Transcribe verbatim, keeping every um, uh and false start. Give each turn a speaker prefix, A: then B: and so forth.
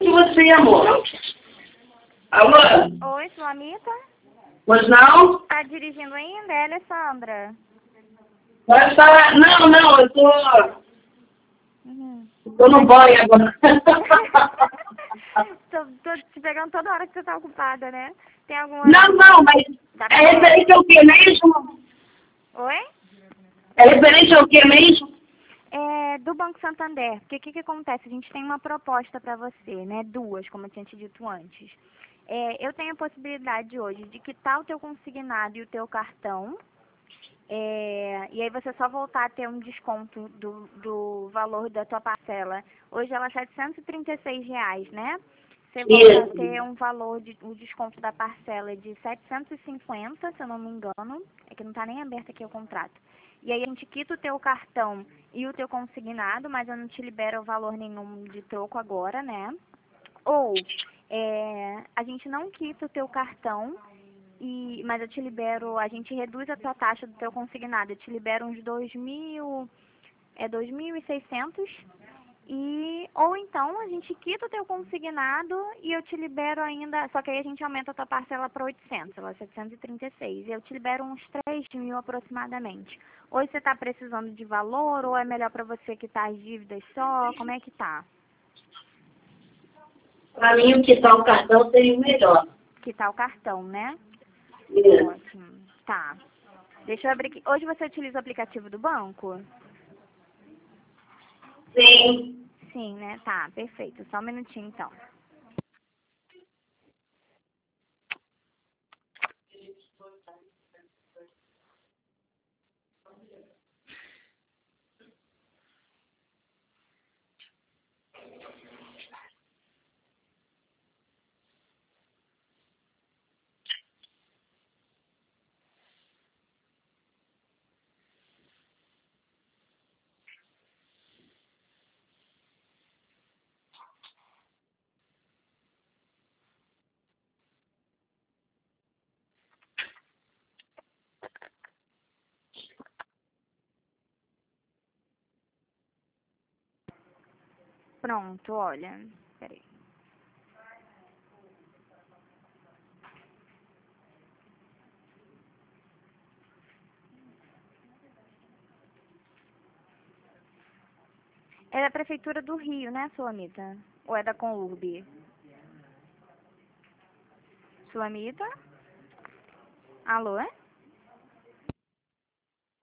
A: você, amor? Alô?
B: Oi, Sulamita?
A: Pois não?
B: Tá dirigindo ainda, é, Alessandra?
A: Vai estar... Não, não, eu tô...
B: Uhum.
A: Tô no banho agora.
B: tô, tô te pegando toda hora que você tá ocupada, né? Tem alguma...
A: Não, não, mas
B: Dá
A: é
B: pra...
A: referente ao que mesmo?
B: Oi?
A: É referente ao que mesmo?
B: É, do Banco Santander, porque o que, que acontece? A gente tem uma proposta para você, né? Duas, como eu tinha te dito antes. É, eu tenho a possibilidade hoje de quitar o teu consignado e o teu cartão, é, e aí você só voltar a ter um desconto do, do valor da tua parcela. Hoje ela é setecentos e trinta e seis reais, né? Você volta a
A: Isso.
B: ter um valor, de, o desconto da parcela é de setecentos e cinquenta, se eu não me engano. É que não está nem aberto aqui o contrato. E aí a gente quita o teu cartão e o teu consignado, mas eu não te libero valor nenhum de troco agora, né? Ou é, a gente não quita o teu cartão, e, mas eu te libero, a gente reduz a tua taxa do teu consignado. Eu te libero uns dois mil, é dois mil e seiscentos. E, ou então a gente quita o teu consignado e eu te libero ainda, só que aí a gente aumenta a tua parcela para oitocentos, ela é setecentos e trinta e seis. E eu te libero uns três mil aproximadamente. Hoje você está precisando de valor ou é melhor para você quitar as dívidas só? Como é que tá?
A: Para mim, o quitar o cartão seria o melhor.
B: Quitar o cartão, né?
A: Isso.
B: Ótimo. Tá. Deixa eu abrir aqui. Hoje você utiliza o aplicativo do banco?
A: Sim.
B: Sim, né? Tá, perfeito. Só um minutinho então. Pronto, olha. Peraí. É da Prefeitura do Rio, né, Sulamita? Ou é da Conurb? Sulamita? Alô?